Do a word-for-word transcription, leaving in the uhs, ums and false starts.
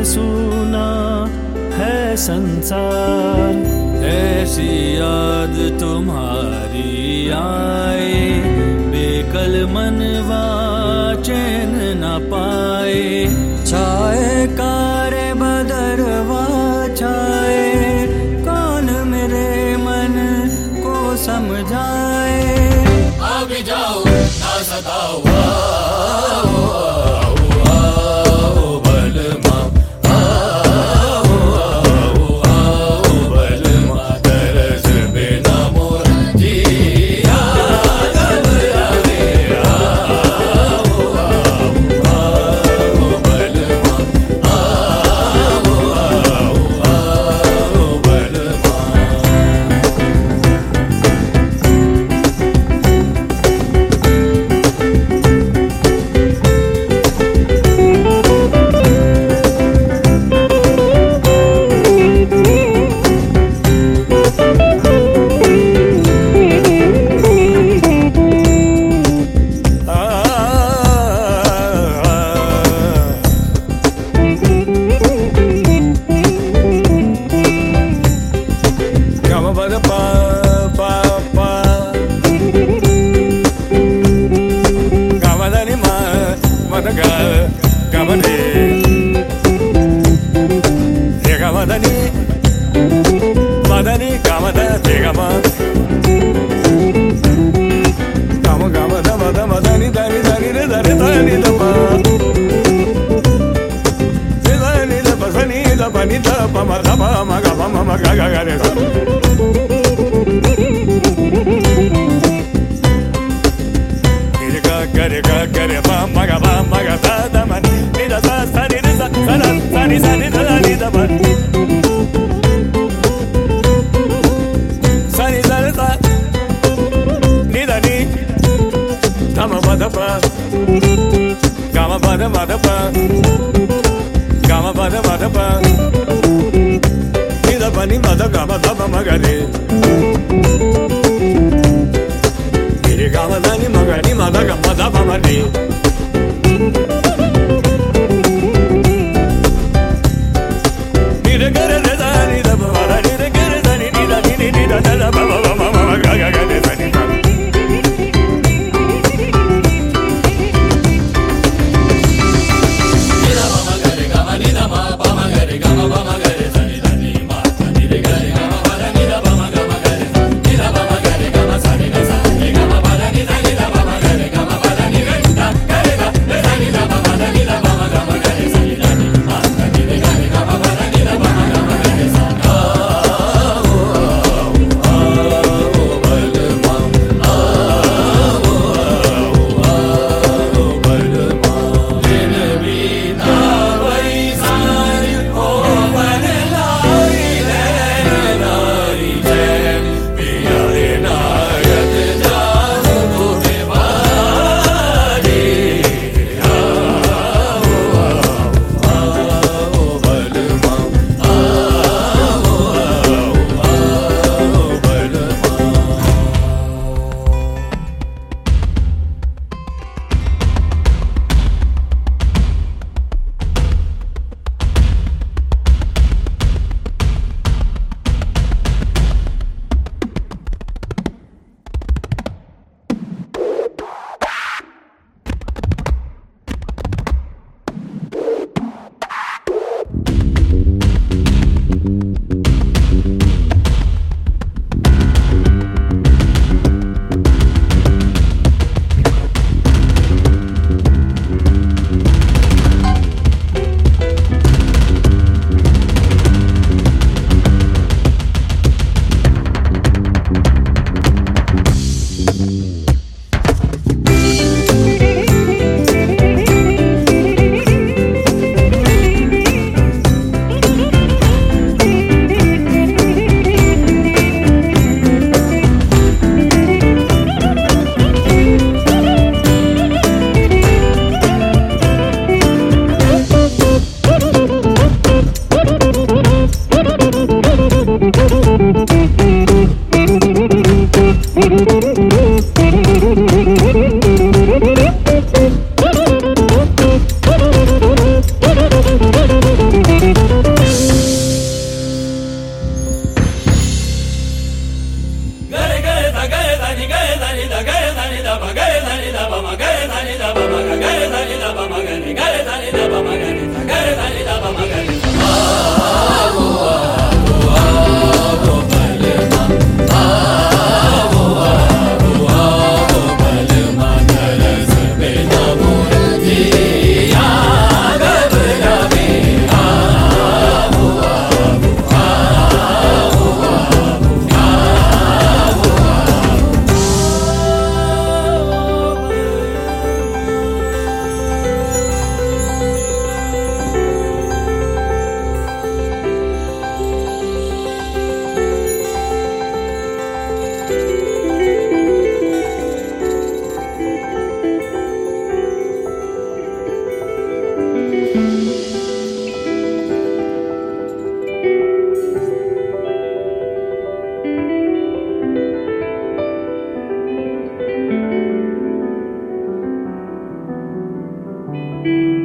सूना है संसार। ऐसी याद तुम्हारी आए, बेकल मनवा चैन न पाए। छाए कारे बदरवा छाए, कौन मेरे मन को समझाए। अब जाओ ना सताओ, आओ आओ आओ बलमा, आओ आओ आओ बलमा। तरस बिना मोर जिया घबरावे। आओ आओ आओ बलमा, आओ आओ आओ बलमा। Madani gamada tegama, gama gama dama dama dani dani dani re dani dani dama, re dani dama dani dama ni dama ma dama ma gama ma ma ga ga ga re. Ni ga ga re ga ga re ma ma ga ma ma ga da dama ni da sa sa ni da sa sa sa ni sa ni da ni dama. Gama bada ba, gama bada bada ba, gama bada bada ba. Ni da ba ni bada gama da ba magani. Ni gama da ni magani mada gama da ba mani. Ni de gare de da ni da ba da ni de gare da ni ni da ni ni da da da ba ba ba ba ba ga ga ga de da ni da. Da దని గ దని the గ దని the ప గ దని the ప మ గ దని ద ప మ గ గ దని ద ప మ గ ని గ దని ద ప మ గ ని ద గ దని ద ప మ గ ని ఆవో ఆవో ఆవో బలమా ఆవో ఆవో ఆవో బలమా దరస బినా మురతి ఆగబరమే ఆవో ఆవో ఆవో thank you